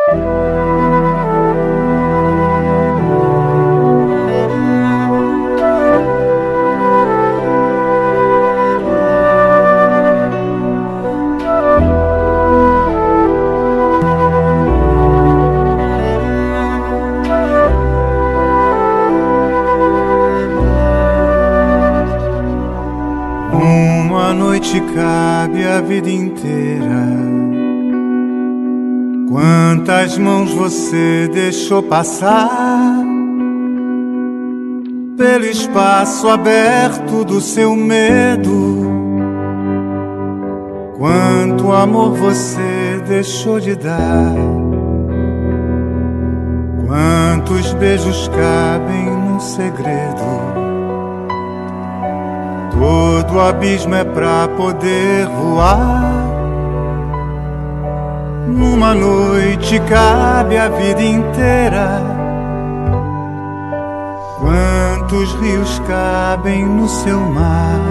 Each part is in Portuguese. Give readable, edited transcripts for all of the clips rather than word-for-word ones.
Uma noite cabe a vida inteira. Quantas mãos você deixou passar pelo espaço aberto do seu medo? Quanto amor você deixou de dar? Quantos beijos cabem num segredo? Todo abismo é pra poder voar. Numa noite cabe a vida inteira. Quantos rios cabem no seu mar?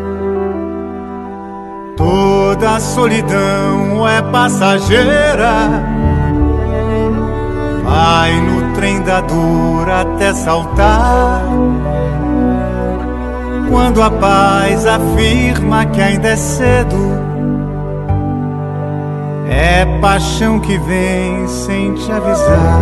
Toda a solidão é passageira. Vai no trem da dor até saltar. Quando a paz afirma que ainda é cedo, é paixão que vem sem te avisar.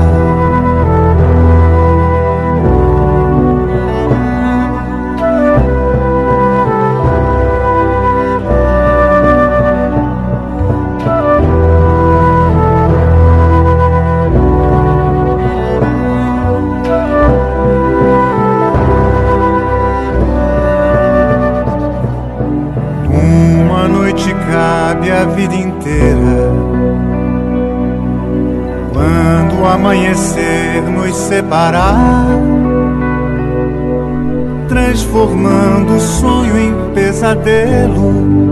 Cabe a vida inteira. Quando o amanhecer nos separar, transformando o sonho em pesadelo,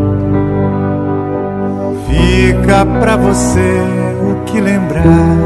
fica pra você o que lembrar.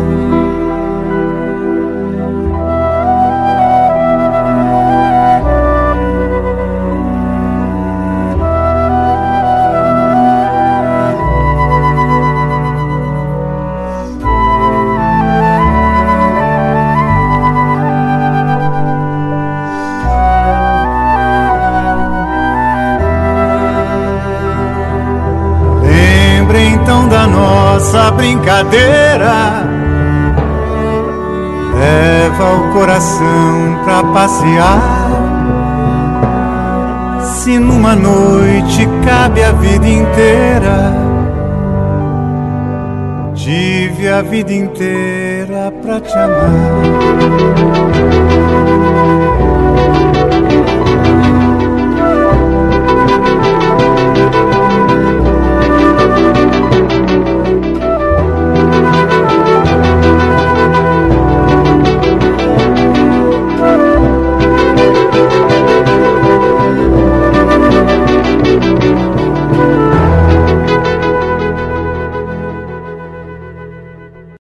Então da nossa brincadeira, leva o coração pra passear. Se numa noite cabe a vida inteira, tive a vida inteira pra te amar.